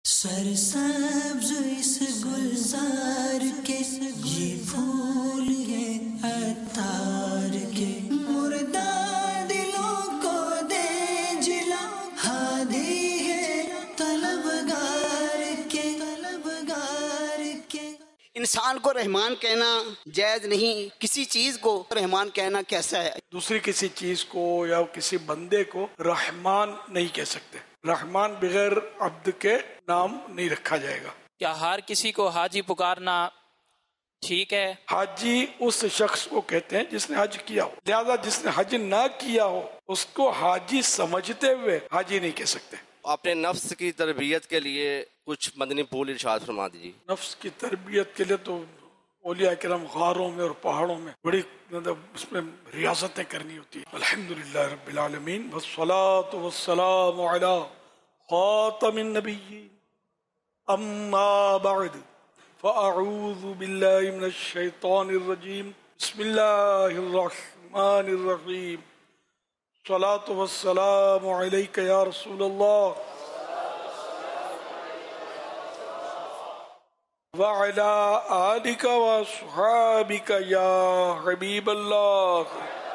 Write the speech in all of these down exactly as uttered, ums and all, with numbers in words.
سرسبز اس گلزار کے یہ پھول یہ عطار کے، مردہ دلوں کو دے جلا، ہادی ہے طلبگار کے طلبگار کے۔ انسان کو رحمان کہنا جائز نہیں، کسی چیز کو رحمان کہنا کیسا ہے؟ دوسری کسی چیز کو یا کسی بندے کو رحمان نہیں کہہ سکتے۔ رحمان بغیر عبد کے نام نہیں رکھا جائے گا۔ کیا ہر کسی کو حاجی پکارنا ٹھیک ہے؟ حاجی اس شخص کو کہتے ہیں جس نے حج کیا ہو، لہذا جس نے حج نہ کیا ہو اس کو حاجی سمجھتے ہوئے حاجی نہیں کہہ سکتے۔ اپنے نفس کی تربیت کے لیے کچھ مدنی پھول ارشاد فرما دیجیے۔ نفس کی تربیت کے لیے تو اولیاء کرام غاروں میں اور پہاڑوں میں بڑی مطلب اس میں ریاضتیں کرنی ہوتی ہیں۔ الحمدللہ رب العالمین والصلاة والسلام علی خاتم النبیین، اما بعد فاعوذ باللہ من الشیطان الرجیم، بسم اللہ الرحمن الرحیم، الصلاة والسلام علیک یا رسول اللہ وَعَلَىٰ آلِكَ وَأَصْحَابِكَ يَا حبیب اللہ،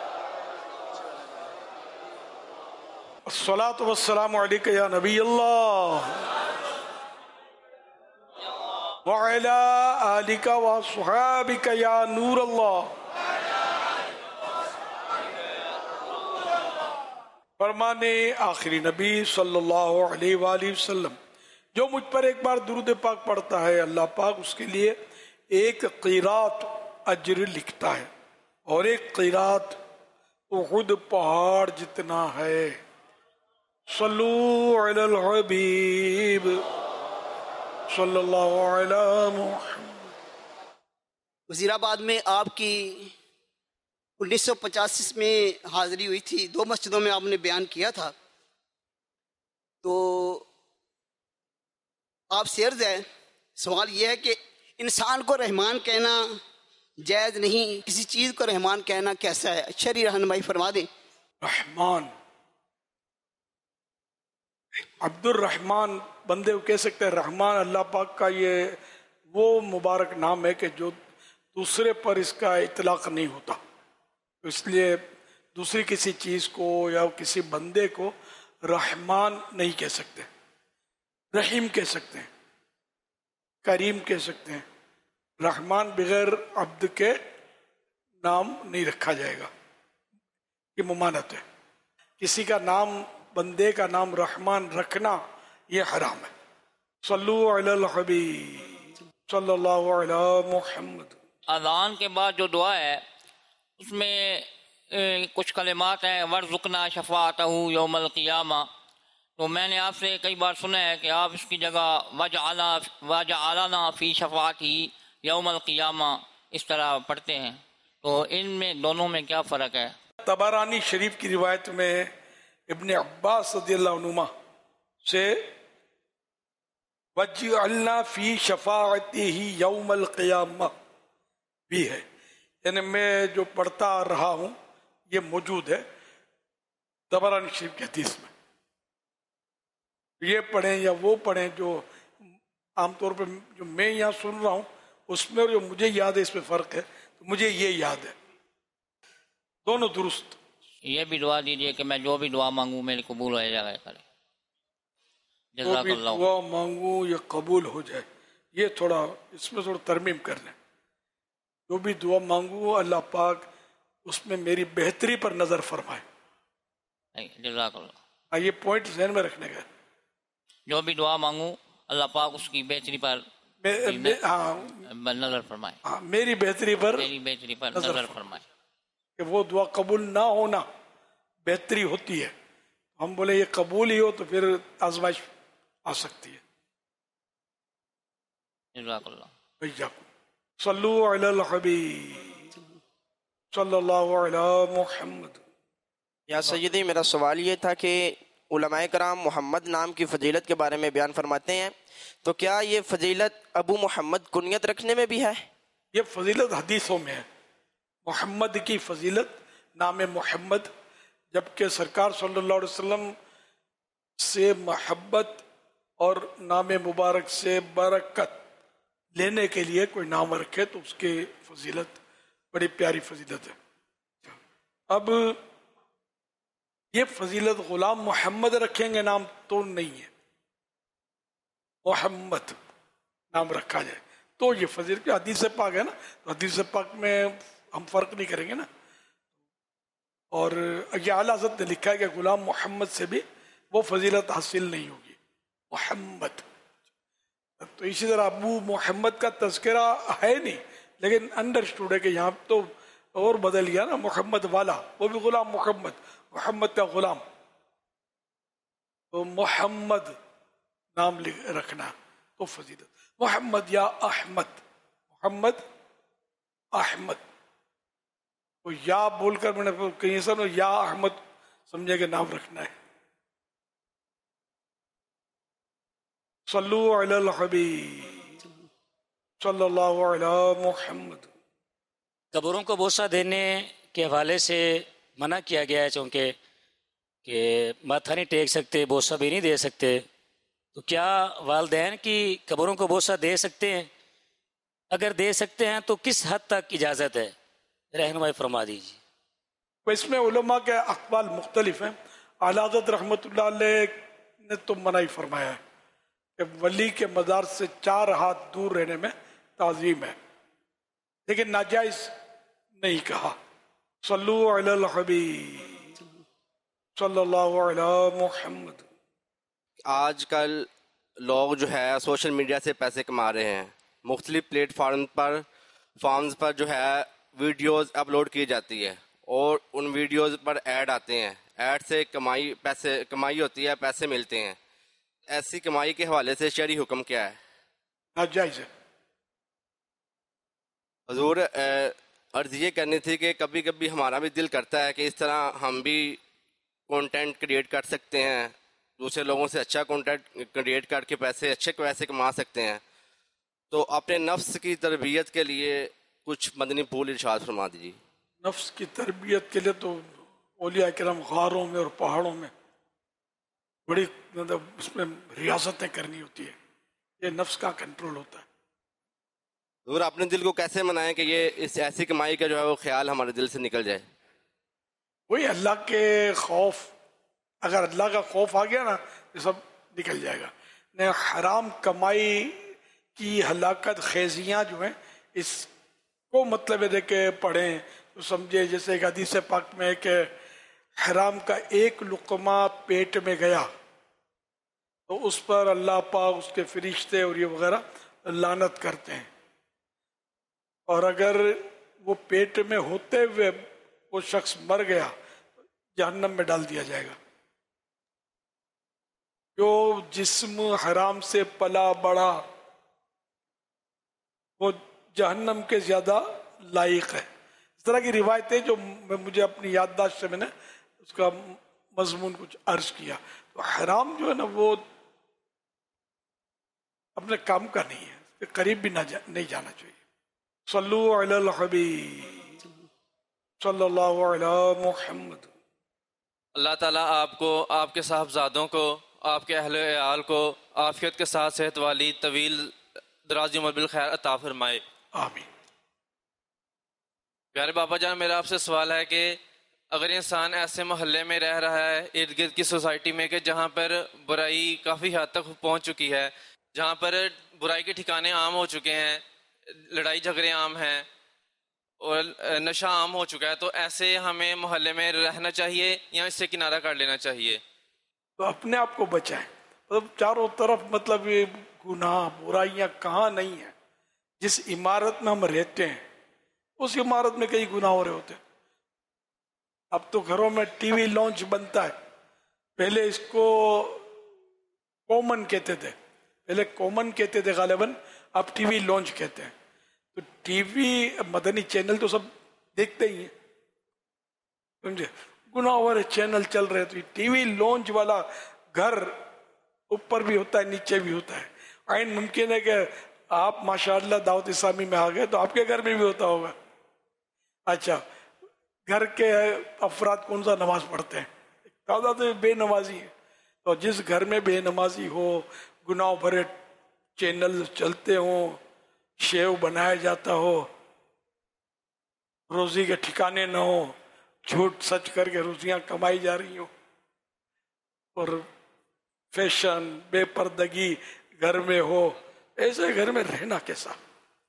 الصلاة والسلام علیک یا نبی اللہ وَعَلَىٰ آلِكَ وَأَصْحَابِكَ یا نور اللہ۔ فرمانے آخری نبی صلی اللہ علیہ وآلہ وسلم، جو مجھ پر ایک بار درود پاک پڑھتا ہے اللہ پاک اس کے لیے ایک قیرات اجر لکھتا ہے، اور ایک قیرات احد پہاڑ جتنا ہے۔ صلو علی الحبیب صلی اللہ علی محمد۔ وزیر آباد میں آپ کی انیس سو پچاسی میں حاضری ہوئی تھی، دو مسجدوں میں آپ نے بیان کیا تھا، تو آپ سے عرض ہے، سوال یہ ہے کہ انسان کو رحمان کہنا جائز نہیں، کسی چیز کو رحمان کہنا کیسا ہے؟ شرعی رہنمائی فرما دیں۔ رحمان، عبد الرحمان بندے کو کہہ سکتے ہیں، رحمان اللہ پاک کا یہ وہ مبارک نام ہے کہ جو دوسرے پر اس کا اطلاق نہیں ہوتا، اس لیے دوسری کسی چیز کو یا کسی بندے کو رحمان نہیں کہہ سکتے۔ رحیم کہہ سکتے ہیں، کریم کہہ سکتے ہیں، رحمان بغیر عبد کے نام نہیں رکھا جائے گا، یہ ممانعت ہے۔ کسی کا نام، بندے کا نام رحمان رکھنا یہ حرام ہے۔ صلو علی الحبیب صلی اللہ علی محمد۔ اذان کے بعد جو دعا ہے اس میں کچھ کلمات ہیں، وَارْزُقْنَا شَفَاعَتَهُ یوم القیامہ، تو میں نے آپ سے کئی بار سنا ہے کہ آپ اس کی جگہ وَجَعَلَنَا فِي شَفَاعَتِهِ یوم القیامہ اس طرح پڑھتے ہیں، تو ان میں دونوں میں کیا فرق ہے؟ طبرانی شریف کی روایت میں ابن عباس رضی اللہ عنہما سے وَجَعَلْنَا فِي شَفَاعَتِهِ یوم القیامہ بھی ہے، یعنی میں جو پڑھتا رہا ہوں یہ موجود ہے طبرانی شریف کی حدیث میں۔ یہ پڑھیں یا وہ پڑھیں، جو عام طور پہ جو میں یہاں سن رہا ہوں اس میں اور جو مجھے یاد ہے اس میں فرق ہے، تو مجھے یہ یاد ہے، دونوں درست۔ یہ بھی دعا دیجیے کہ میں جو بھی دعا مانگوں میری قبول ہو جائے کرے۔ جو جزاک بھی اللہ۔ دعا مانگوں یہ قبول ہو جائے، یہ تھوڑا اس میں تھوڑا ترمیم کر لیں۔ جو بھی دعا مانگوں اللہ پاک اس میں میری بہتری پر نظر فرمائے۔ جزاک اللہ۔ ہاں، یہ پوائنٹ ذہن میں رکھنے کا ہے۔ جو بھی دعا مانگوں اللہ پاک اس کی بہتری پر ہاں نظر فرمائے، ہاں میری بہتری پر میری بہتری پر نظر فرمائے۔ کہ وہ دعا قبول نہ ہونا بہتری ہوتی ہے، ہم بولے یہ قبول ہی ہو تو پھر آزمائش آ سکتی ہے۔ جزاک اللہ۔ بیاکم صلو علی الحبیب صلی اللہ علی محمد۔ یا سیدی، میرا سوال یہ تھا کہ علماء کرام محمد نام کی فضیلت کے بارے میں بیان فرماتے ہیں، تو کیا یہ فضیلت ابو محمد کنیت رکھنے میں بھی ہے؟ یہ فضیلت حدیثوں میں ہے، محمد کی فضیلت، نام محمد، جبکہ سرکار صلی اللہ علیہ وسلم سے محبت اور نام مبارک سے برکت لینے کے لیے کوئی نام رکھے تو اس کی فضیلت بڑی پیاری فضیلت ہے. اب یہ فضیلت غلام محمد رکھیں گے نام تو نہیں ہے، محمد نام رکھا جائے تو یہ فضیلت. حدیث پاک ہے نا، تو حدیث پاک میں ہم فرق نہیں کریں گے نا. اور یہ اعلیٰ حضرت نے لکھا ہے کہ غلام محمد سے بھی وہ فضیلت حاصل نہیں ہوگی، محمد. تو اسی طرح ابو محمد کا تذکرہ ہے نہیں، لیکن انڈرسٹوڈ ہے کہ یہاں تو اور بدل گیا نا، محمد والا، وہ بھی غلام محمد، محمد کا غلام. تو محمد نام رکھنا تو فضیلت. محمد یا احمد، محمد احمد. تو یا بول کر میں نے کہیں سر یا احمد سمجھے کہ نام رکھنا ہے. صلو علی الحبیب صلی اللہ علی محمد. قبروں کو بوسہ دینے کے حوالے سے منع کیا گیا ہے، چونکہ کہ ماتھا نہیں ٹیک سکتے، بوسہ بھی نہیں دے سکتے. تو کیا والدین کی قبروں کو بوسہ دے سکتے ہیں؟ اگر دے سکتے ہیں تو کس حد تک اجازت ہے؟ رہنمائی فرما دیجیے. اس میں علماء کے اقوال مختلف ہیں. اعلیٰ حضرت رحمۃ اللہ علیہ نے تو منع ہی فرمایا ہے کہ ولی کے مزار سے چار ہاتھ دور رہنے میں تعظیم ہے، لیکن ناجائز نہیں کہا. صلو علی الحبیب صلی اللہ علی محمد. آج کل لوگ جو ہے سوشل میڈیا سے پیسے کما رہے ہیں. مختلف پلیٹ فارم پر فارمز پر جو ہے ویڈیوز اپلوڈ کی جاتی ہے اور ان ویڈیوز پر ایڈ آتے ہیں. ایڈ سے کمائی پیسے کمائی ہوتی ہے، پیسے ملتے ہیں. ایسی کمائی کے حوالے سے شرعی حکم کیا ہے؟ ناجائز ہے. حضور عرض یہ کرنی تھی کہ کبھی کبھی ہمارا بھی دل کرتا ہے کہ اس طرح ہم بھی کنٹینٹ کریٹ کر سکتے ہیں، دوسرے لوگوں سے اچھا کنٹینٹ کریٹ کر کے پیسے اچھے پیسے کما سکتے ہیں. تو اپنے نفس کی تربیت کے لیے کچھ مدنی پھول ارشاد فرما دیجیے. نفس کی تربیت کے لیے تو اولیاء کرام غاروں میں اور پہاڑوں میں بڑی مطلب اس میں ریاستیں کرنی ہوتی ہے. یہ نفس کا کنٹرول ہوتا ہے. حضور اپنے دل کو کیسے منائیں کہ یہ اس ایسی کمائی کا جو ہے وہ خیال ہمارے دل سے نکل جائے؟ وہی اللہ کے خوف، اگر اللہ کا خوف آ گیا نا یہ سب نکل جائے گا. نے حرام کمائی کی ہلاکت خیزیاں جو ہیں اس کو مطلب ہے کہ پڑھیں تو سمجھے جیسے ایک حدیث پاک میں کہ حرام کا ایک لقمہ پیٹ میں گیا تو اس پر اللہ پاک، اس کے فرشتے اور یہ وغیرہ لعنت کرتے ہیں، اور اگر وہ پیٹ میں ہوتے ہوئے وہ شخص مر گیا جہنم میں ڈال دیا جائے گا. جو جسم حرام سے پلا بڑا وہ جہنم کے زیادہ لائق ہے. اس طرح کی روایتیں جو مجھے اپنی یادداشت سے میں نے اس کا مضمون کچھ عرض کیا. تو حرام جو ہے نا وہ اپنے کام کا نہیں ہے، اس کے قریب بھی نہ جا, نہیں جانا چاہیے. صلو علی الحبیب صلی اللہ علی محمد. اللہ تعالیٰ آپ کو، آپ کے صاحبزادوں کو، آپ کے اہل عیال کو عافیت کے ساتھ صحت والی طویل درازی عمر بالخیر عطا فرمائے. آمین. پیارے بابا جان، میرا آپ سے سوال ہے کہ اگر انسان ایسے محلے میں رہ رہا ہے ارد گرد کی سوسائٹی میں کہ جہاں پر برائی کافی حد تک پہنچ چکی ہے، جہاں پر برائی کے ٹھکانے عام ہو چکے ہیں، لڑائی جھگڑے عام ہیں اور نشہ عام ہو چکا ہے، تو ایسے ہمیں محلے میں رہنا چاہیے یا اس سے کنارہ کر لینا چاہیے؟ تو اپنے آپ کو بچائیں. مطلب چاروں طرف مطلب یہ گناہ برائیاں کہاں نہیں ہیں. جس عمارت میں ہم رہتے ہیں اس عمارت میں کئی گناہ ہو رہے ہوتے ہیں. اب تو گھروں میں ٹی وی لانچ بنتا ہے. پہلے اس کو کامن کہتے تھے، پہلے کامن کہتے تھے غالباً، اب ٹی وی لانچ کہتے ہیں. تو ٹی وی مدنی چینل تو سب دیکھتے ہی ہیں، سمجھے، گناہ والے چینل چل رہے. تو ٹی وی لانچ والا گھر اوپر بھی ہوتا ہے نیچے بھی ہوتا ہے. عین ممکن ہے کہ آپ ماشاءاللہ دعوت اسلامی میں آ گئے تو آپ کے گھر میں بھی ہوتا ہوگا. اچھا، گھر کے افراد کون سا نماز پڑھتے ہیں؟ تعداد بے نمازی ہے. تو جس گھر میں بے نمازی ہو، गुनाह भरे चैनल चलते हों, शेव बनाया जाता हो, रोजी के ठिकाने न हो, झूठ सच करके रोजियां कमाई जा रही हो, और फैशन बेपर्दगी घर में हो, ऐसे घर में रहना कैसा?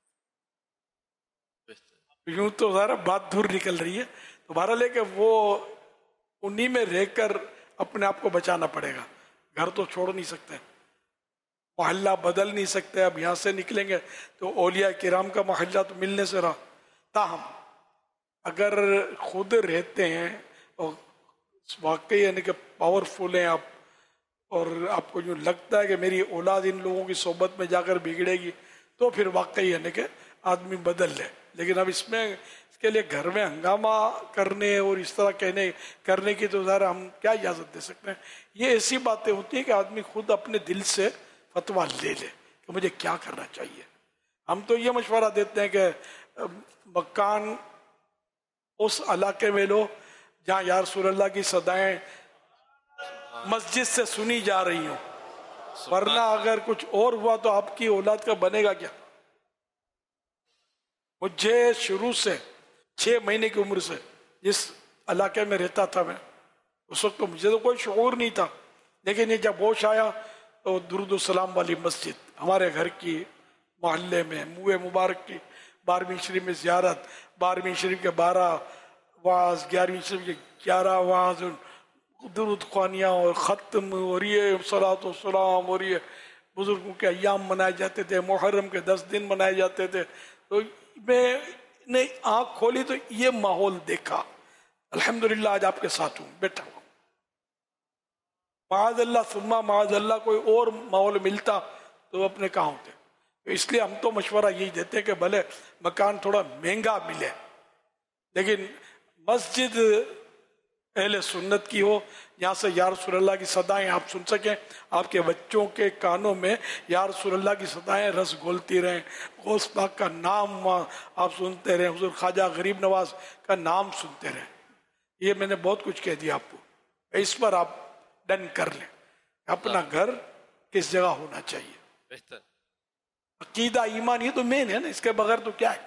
यूं तो सारा बात दूर निकल रही है, तो बहरहाल है कि वो उन्हीं में रहकर अपने आप को बचाना पड़ेगा। घर तो छोड़ नहीं सकते, मोहल्ला बदल नहीं सकते। अब यहाँ से निकलेंगे तो औलिया किराम का मोहल्ला तो मिलने से रहा। ताहम अगर खुद रहते हैं और वाकई यानी कि पावरफुल हैं आप, और आपको यूँ लगता है कि मेरी औलाद इन लोगों की सोबत में जाकर बिगड़ेगी, तो फिर वाकई यानी कि आदमी बदल ले। लेकिन अब इसमें इसके लिए घर में हंगामा करने और इस तरह कहने करने की तो ज़रा हम क्या इजाज़त दे सकते हैं। ये ऐसी बातें होती हैं कि आदमी खुद अपने दिल से फतवा ले ले कि मुझे क्या करना चाहिए। हम तो ये मशवरा देते हैं कि मकान उस इलाके में लो जहाँ या रसूलल्लाह की सदाएं मस्जिद से सुनी जा रही हो, वरना अगर कुछ और हुआ तो आपकी औलाद का बनेगा क्या? मुझे शुरू से छह महीने की उम्र से जिस इलाके में रहता था मैं, उस वक्त तो मुझे तो कोई शऊर नहीं था, लेकिन ये जब होश आया तो दुरूद सलाम वाली मस्जिद हमारे घर की मोहल्ले में मुए मुबारक की बारहवीं शरीफ में ज़ियारत, बारहवीं शरीफ के बारह वाज, ग्यारहवीं शरीफ के ग्यारह वाज, दुरूद ख़वानियाँ और ख़त्म, और ये सलात व सलाम, और ये बुज़ुर्गों के अय्याम मनाए जाते थे, मुहर्रम के दस दिन मनाए जाते थे। तो मैंने आँख खोली तो ये माहौल देखा। अल्हम्दुलिल्लाह आज आपके साथ हूँ, बैठा हूँ। माअज़ल्लाह सुम्मा माअज़ल्लाह कोई और माहौल मिलता तो अपने कहाँ होते। तो इसलिए हम तो मशवरा यही देते हैं कि भले मकान थोड़ा महंगा मिले, लेकिन मस्जिद अहले सुन्नत की हो, यहाँ से या रसूलल्लाह की सदाएं आप सुन सकें, आपके बच्चों के कानों में या रसूलल्लाह की सदाएं रस घोलती रहें, गौस पाक का नाम आप सुनते रहें, हुजूर ख्वाजा गरीब नवाज का नाम सुनते रहें। ये मैंने बहुत कुछ कह दिया आपको, इस पर आप डन कर लें अपना घर किस जगह होना चाहिए। बेहतर अकीदा ईमान ये तो मेन है ना, इसके बगैर तो क्या है।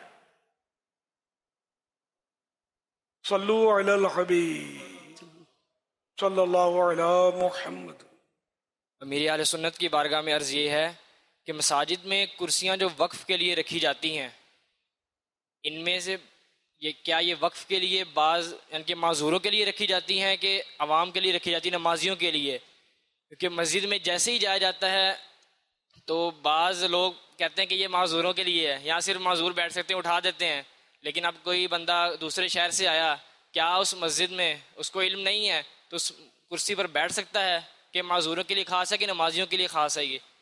सल्लु अलल हबीब सल्लल्लाहु अलैहि मुहम्मद। मेरी आले सुन्नत की बारगाह में अर्ज़ ये है कि मसाजिद में कुर्सियाँ जो वक्फ़ के लिए रखी जाती हैं, इनमें से ये क्या ये वक्फ़ के लिए बाज़ यानी कि माज़ूरों के लिए रखी जाती हैं कि अवाम के लिए रखी जाती हैं, नमाजियों के लिए? क्योंकि मस्जिद में जैसे ही जाया जाता है तो बाज़ लोग कहते हैं कि ये माज़ूरों के लिए है, यहाँ सिर्फ माज़ूर बैठ सकते हैं, उठा देते हैं। लेकिन अब कोई बंदा दूसरे शहर से आया, क्या उस मस्जिद में उसको इल्म नहीं है तो उस कुर्सी पर बैठ सकता है कि माज़ूरों के लिए खास है कि नमाजियों के लिए खास है? ये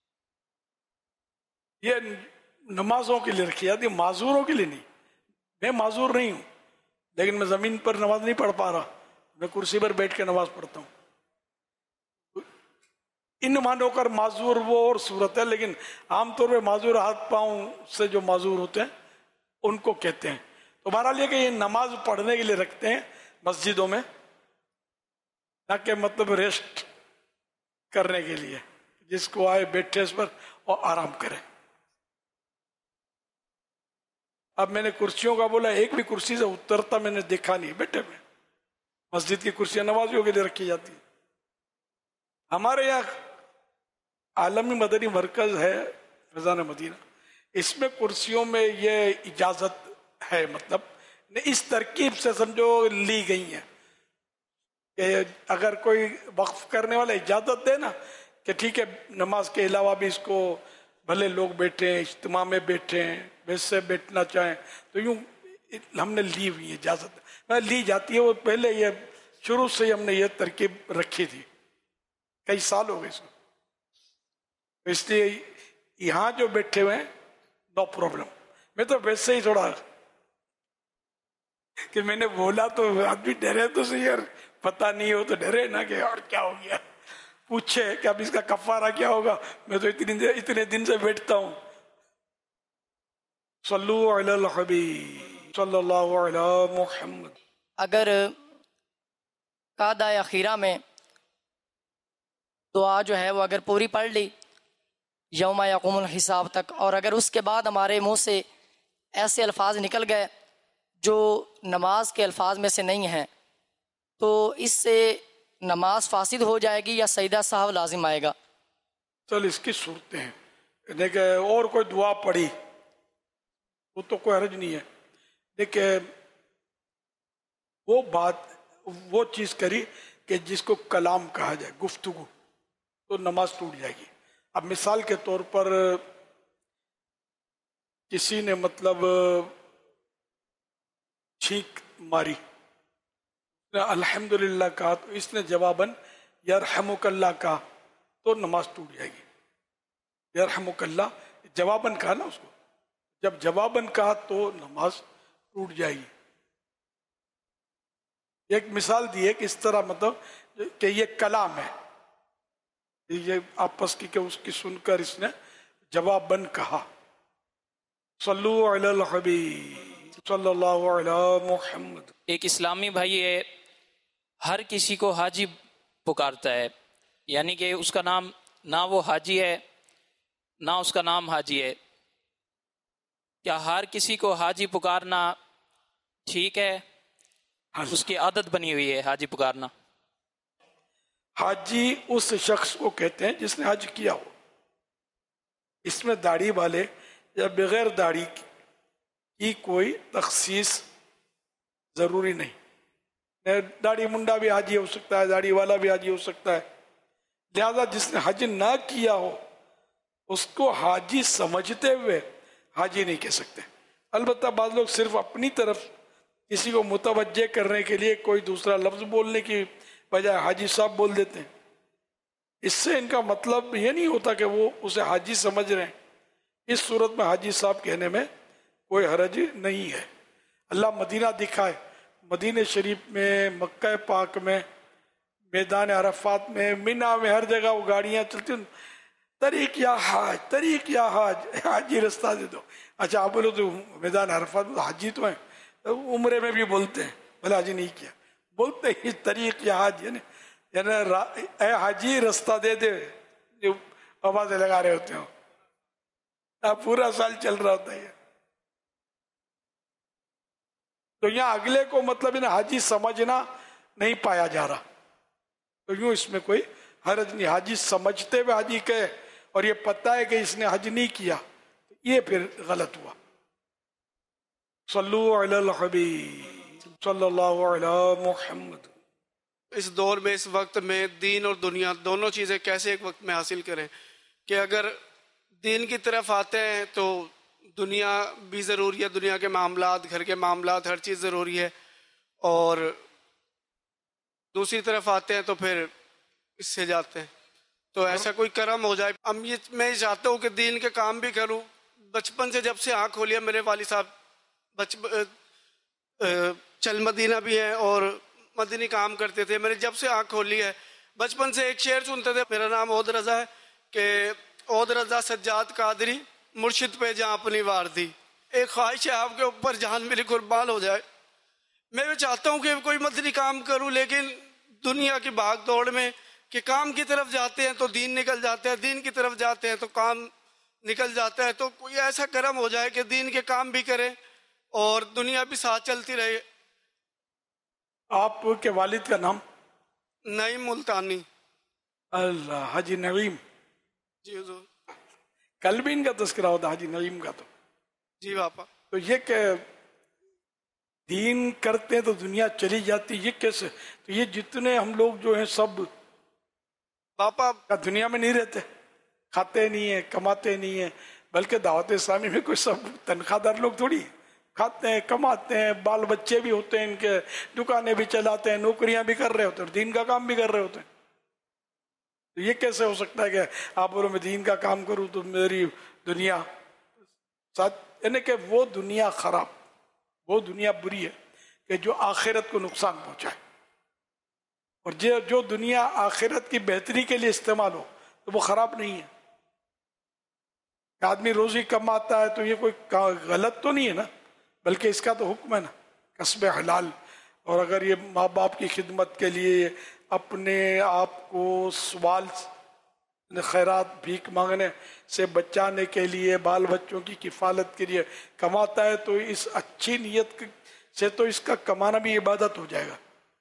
ये नमाजों के लिए रखी जाती है, माज़ूरों के लिए नहीं। मैं माज़ूर नहीं हूँ, लेकिन मैं ज़मीन पर नमाज नहीं पढ़ पा रहा, मैं कुर्सी पर बैठ के नमाज पढ़ता हूँ। इन मानों कर माज़ूर वो और सूरत है, लेकिन आमतौर पर माज़ूर हाथ पाँव से जो माज़ूर होते हैं उनको कहते हैं। तो बहरहाल ये कि ये नमाज पढ़ने के लिए रखते हैं मस्जिदों में, ना कि मतलब रेस्ट करने के लिए, जिसको आए बैठे इस पर और आराम करें। अब मैंने कुर्सियों का बोला, एक भी कुर्सी से उतरता मैंने देखा नहीं बैठे में। मस्जिद की कुर्सियां नमाजियों के लिए रखी जाती है। हमारे यहाँ आलमी मदनी मरकज है फैज़ान मदीना, इसमें कुर्सियों में ये इजाजत है, मतलब इस तरकीब से समझो ली गई है कि अगर कोई वक्फ करने वाला इजाजत दे ना कि ठीक है नमाज के अलावा भी इसको भले लोग बैठे हैं, इज्तिमा में बैठे हैं, वैसे बैठना चाहें, तो यूं हमने ली हुई इजाजत मैं ली जाती है। वो पहले ये शुरू से ही हमने ये तरकीब रखी थी, कई साल हो गए इसको। इसलिए यहाँ जो बैठे हुए हैं नो प्रॉब्लम। मैं तो वैसे ही थोड़ा कि मैंने बोला तो आदमी डरे तो सही यार, पता नहीं हो तो डरे ना कि और क्या हो गया, पूछे कि अब इसका कफारा क्या होगा। मैं तो इतने इतने दिन से बैठता हूँ। सल्लु अलल हबीब सल्लल्लाहु अलैहि मुहम्मद। अगर कादा अखीरा में दुआ जो है वो अगर पूरी पढ़ ली یوم یقوم الحساب تک، اور اگر اس کے بعد ہمارے منہ سے ایسے الفاظ نکل گئے جو نماز کے الفاظ میں سے نہیں ہیں تو اس سے نماز فاسد ہو جائے گی یا سجدہ سہو لازم آئے گا؟ چل اس کی صورتیں ہیں، دیکھیں اور کوئی دعا پڑھی وہ تو کوئی حرج نہیں ہے، دیکھیں وہ بات وہ چیز کری کہ جس کو کلام کہا جائے، گفتگو، تو نماز ٹوٹ جائے گی۔ اب مثال کے طور پر کسی نے مطلب چھینک ماری، الحمدللہ کہا تو اس نے جواباً یرحمک اللہ کہا تو نماز ٹوٹ جائے گی۔ یرحمک اللہ جواباً کہا نا اس کو، جب جواباً کہا تو نماز ٹوٹ جائے گی۔ ایک مثال دی ہے کہ اس طرح مطلب کہ یہ کلام ہے، یہ آپس کی کہ اس کی سن کر اس نے جواباً کہا۔ صلو علی الحبیب صلی اللہ علی محمد۔ ایک اسلامی بھائی ہے، ہر کسی کو حاجی پکارتا ہے، یعنی کہ اس کا نام نہ وہ حاجی ہے نہ اس کا نام حاجی ہے، کیا ہر کسی کو حاجی پکارنا ٹھیک ہے؟ اس کی عادت بنی ہوئی ہے حاجی پکارنا۔ حاجی اس شخص کو کہتے ہیں جس نے حج کیا ہو، اس میں داڑھی والے یا بغیر داڑھی کی کوئی تخصیص ضروری نہیں، داڑھی منڈا بھی حاجی ہو سکتا ہے، داڑھی والا بھی حاجی ہو سکتا ہے، لہذا جس نے حج نہ کیا ہو اس کو حاجی سمجھتے ہوئے حاجی نہیں کہہ سکتے۔ البتہ بعض لوگ صرف اپنی طرف کسی کو متوجہ کرنے کے لیے کوئی دوسرا لفظ بولنے کی بجائے حاجی صاحب بول دیتے ہیں، اس سے ان کا مطلب یہ نہیں ہوتا کہ وہ اسے حاجی سمجھ رہے ہیں۔ اس صورت میں حاجی صاحب کہنے میں کوئی حرج نہیں ہے۔ اللہ مدینہ دکھائے، مدینہ شریف میں، مکہ پاک میں، میدان عرفات میں، مینا میں، ہر جگہ وہ گاڑیاں چلتی ہیں، طریق یا حاج، طریق یا حاج، حاجی رستہ دے دو۔ اچھا آپ بولو تو میدان عرفات میں حاجی تو ہیں، عمرے میں بھی بولتے ہیں، بھلے حاجی نہیں کیا، بولتے ہی طریق یا حاج، یعنی یعنی اے حاجی رستہ دے دے، جو آوازیں لگا رہے ہوتے ہیں، اب پورا سال چل رہا ہوتا ہے۔ تو یہاں اگلے کو مطلب انہیں حاجی سمجھنا نہیں پایا جا رہا، تو یوں اس میں کوئی حرج نہیں۔ حاجی سمجھتے ہوئے حاجی کہے اور یہ پتہ ہے کہ اس نے حج نہیں کیا، یہ پھر غلط ہوا۔ صلو علی الحبیب صلی اللہ علی محمد۔ اس دور میں، اس وقت میں دین اور دنیا دونوں چیزیں کیسے ایک وقت میں حاصل کریں کہ اگر دین کی طرف آتے ہیں تو دنیا بھی ضروری ہے، دنیا کے معاملات، گھر کے معاملات، ہر چیز ضروری ہے، اور دوسری طرف آتے ہیں تو پھر اس سے جاتے ہیں، تو ایسا کوئی کرم ہو جائے۔ اب یہ میں چاہتا ہوں کہ دین کے کام بھی کروں۔ بچپن سے جب سے آنکھ کھولی ہے، میرے والد صاحب بچ چل مدینہ بھی ہیں اور مدنی کام کرتے تھے، میں نے جب سے آنکھ کھولی ہے بچپن سے ایک شعر سنتے تھے، میرا نام عود رضا ہے، کہ عود رضا سجاد قادری مرشد پہ جہاں اپنی وار دی، ایک خواہش ہے آپ کے اوپر جان میری قربان ہو جائے۔ میں چاہتا ہوں کہ کوئی مدنی کام کروں، لیکن دنیا کی بھاگ دوڑ میں کہ کام کی طرف جاتے ہیں تو دین نکل جاتا ہے، دین کی طرف جاتے ہیں تو کام نکل جاتا ہے، تو کوئی ایسا کرم ہو جائے کہ دین کے کام بھی کریں اور دنیا بھی ساتھ چلتی رہے۔ آپ کے والد کا نام؟ نعیم ملتانی۔ اللہ، حاجی نعیم؟ جی حضور۔ کل بھی ان کا تذکرہ ہوتا حاجی نعیم کا؟ تو جی باپا۔ تو یہ کہ دین کرتے ہیں تو دنیا چلی جاتی، یہ کیسے؟ تو یہ جتنے ہم لوگ جو ہیں سب باپا دنیا میں نہیں رہتے، کھاتے نہیں ہیں، کماتے نہیں ہیں، بلکہ دعوت اسلامی میں کوئی سب تنخواہ دار لوگ تھوڑی ہیں، کھاتے ہیں، کماتے ہیں، بال بچے بھی ہوتے ہیں ان کے، دکانیں بھی چلاتے ہیں، نوکریاں بھی کر رہے ہوتے ہیں اور دین کا کام بھی کر رہے ہوتے ہیں۔ تو یہ کیسے ہو سکتا ہے کہ آپ بولو میں دین کا کام کروں تو میری دنیا ساتھ، یعنی کہ وہ دنیا خراب، وہ دنیا بری ہے کہ جو آخرت کو نقصان پہنچائے، اور جو جو دنیا آخرت کی بہتری کے لیے استعمال ہو تو وہ خراب نہیں ہے۔ آدمی روزی کماتا ہے تو یہ کوئی غلط تو نہیں ہے نا، بلکہ اس کا تو حکم ہے نا کسب حلال، اور اگر یہ ماں باپ کی خدمت کے لیے اپنے آپ کو سوال خیرات بھیک مانگنے سے بچانے کے لیے، بال بچوں کی کفالت کے لیے کماتا ہے تو اس اچھی نیت سے تو اس کا کمانا بھی عبادت ہو جائے گا.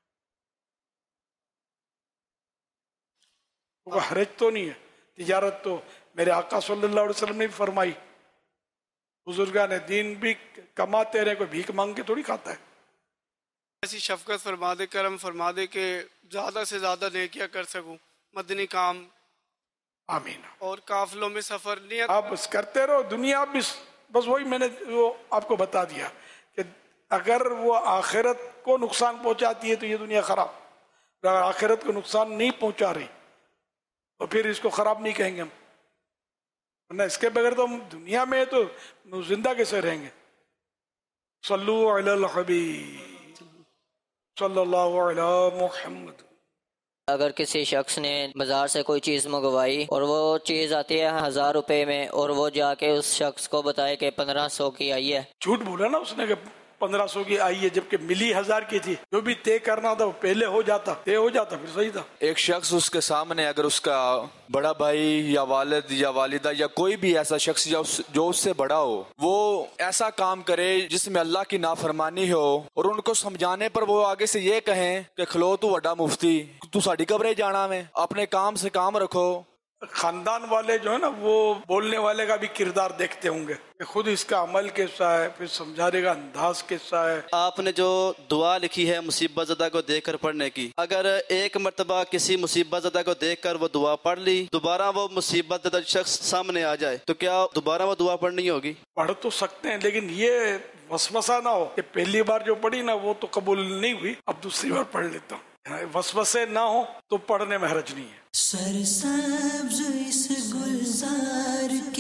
وہ حرج تو نہیں ہے. تجارت تو میرے آقا صلی اللہ علیہ وسلم نے بھی فرمائی. بزرگان دین بھی کماتے رہے، کوئی بھیک مانگ کے تھوڑی کھاتا ہے. ایسی شفقت فرما دے، کرم فرما دے کہ زیادہ سے زیادہ نیکیاں کر سکوں، مدنی کام. آمین. اور قافلوں میں سفر نہیں. آپ بس کرتے رہو. دنیا بھی بس وہی میں نے وہ آپ کو بتا دیا کہ اگر وہ آخرت کو نقصان پہنچاتی ہے تو یہ دنیا خراب، اگر آخرت کو نقصان نہیں پہنچا رہی تو پھر اس کو خراب نہیں کہیں گے ہم. ورنہ اس کے بغیر تو ہم دنیا میں تو زندہ کیسے رہیں گے. صلو علی الحبیب صلی اللہ علی محمد. اگر کسی شخص نے بازار سے کوئی چیز منگوائی اور وہ چیز آتی ہے ہزار روپے میں اور وہ جا کے اس شخص کو بتائے کہ پندرہ سو کی آئی ہے، جھوٹ بولا نا اس نے کہ پندرہ سو کی آئی ہے جبکہ ملی ہزار کی تھی. جو بھی طے کرنا تھا وہ پہلے ہو جاتا، طے ہو جاتا پھر صحیح تھا. ایک شخص اس کے سامنے اگر اس کا بڑا بھائی یا والد یا والدہ یا کوئی بھی ایسا شخص جو اس سے بڑا ہو، وہ ایسا کام کرے جس میں اللہ کی نافرمانی ہو اور ان کو سمجھانے پر وہ آگے سے یہ کہیں کہ کھلو تو وڈا مفتی، تو ساڑی قبرے جانا میں، اپنے کام سے کام رکھو. خاندان والے جو ہے نا وہ بولنے والے کا بھی کردار دیکھتے ہوں گے کہ خود اس کا عمل کیسا ہے، پھر سمجھانے کا انداز کیسا ہے. آپ نے جو دعا لکھی ہے مصیبت زدہ کو دیکھ کر پڑھنے کی، اگر ایک مرتبہ کسی مصیبت زدہ کو دیکھ کر وہ دعا پڑھ لی، دوبارہ وہ مصیبت زدہ شخص سامنے آ جائے تو کیا دوبارہ وہ دعا پڑھنی ہوگی؟ پڑھ تو سکتے ہیں لیکن یہ وسوسہ نہ ہو کہ پہلی بار جو پڑھی نا وہ تو قبول نہیں ہوئی، اب دوسری بار پڑھ لیتا ہوں. وسوسے نہ ہو تو پڑھنے میں حرج نہیں ہے. سرسبز اس گلزار کے